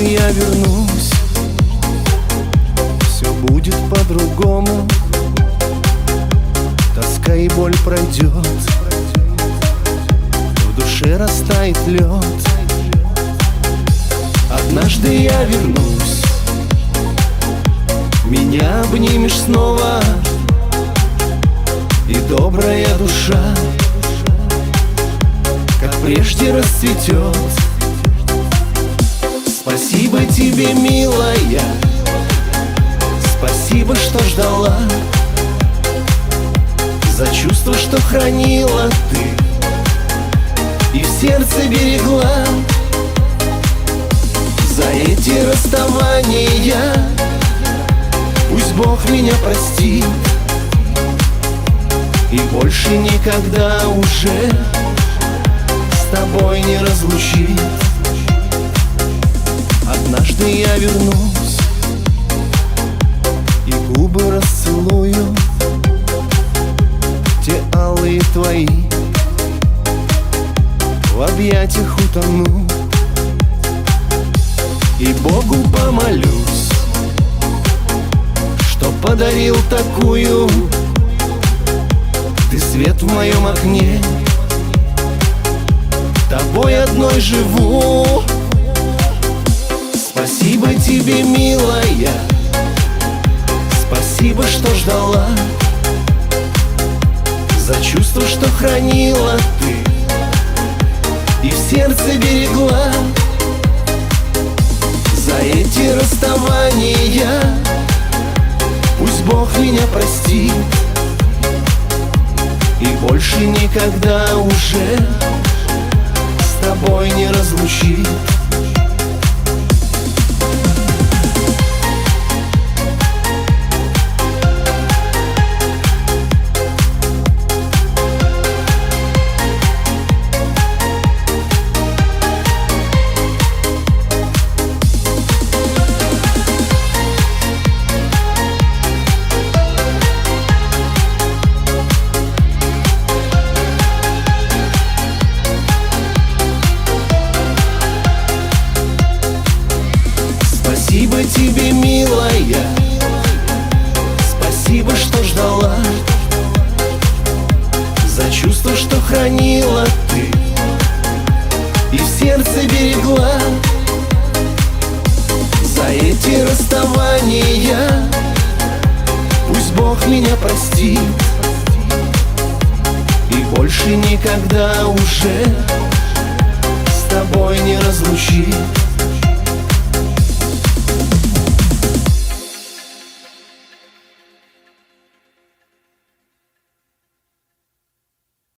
я вернусь, все будет по-другому. Тоска и боль пройдет, в душе растает лед. Однажды я вернусь, меня обнимешь снова, и добрая душа, как прежде, расцветет. Спасибо тебе, милая, спасибо, что ждала, за чувство, что хранила ты и в сердце берегла. За эти расставания пусть Бог меня простит, и больше никогда уже с тобой не разлучит. Однажды я вернусь и губы расцелую, те алые твои, в объятиях утону. И Богу помолюсь, что подарил такую ты свет в моем окне. Тобой одной живу. Спасибо тебе, милая, спасибо, что ждала, за чувство, что хранила ты и в сердце берегла. За эти расставания пусть Бог меня простит, и больше никогда уже с тобой не разлучит. Спасибо тебе, милая, спасибо, что ждала, за чувство, что хранила ты и в сердце берегла. За эти расставания пусть Бог меня простит, и больше никогда уже с тобой не разлучит.